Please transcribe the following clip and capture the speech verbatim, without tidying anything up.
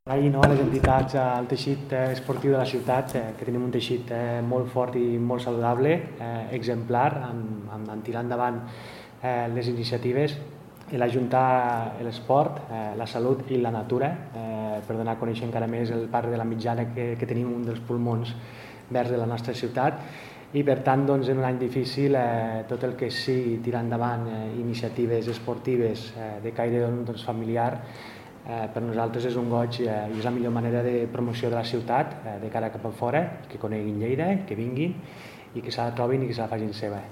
Agrair no, a les entitats, al teixit eh, esportiu de la ciutat, eh, que tenim un teixit eh, molt fort i molt saludable, eh, exemplar, amb, amb, amb tirar endavant eh, les iniciatives i l'ajuntar l'esport, eh, la salut i la natura, eh, per donar a conèixer encara més el parc de la Mitjana, que, que tenim un dels pulmons verds de la nostra ciutat. I per tant, doncs, en un any difícil, eh, tot el que sigui tirar endavant eh, iniciatives esportives eh, de caire doncs, familiar, Eh, per nosaltres és un goig eh, i és la millor manera de promoció de la ciutat eh, de cara cap a fora, que coneguin Lleida, que vinguin i que se la trobin i que se la facin seva.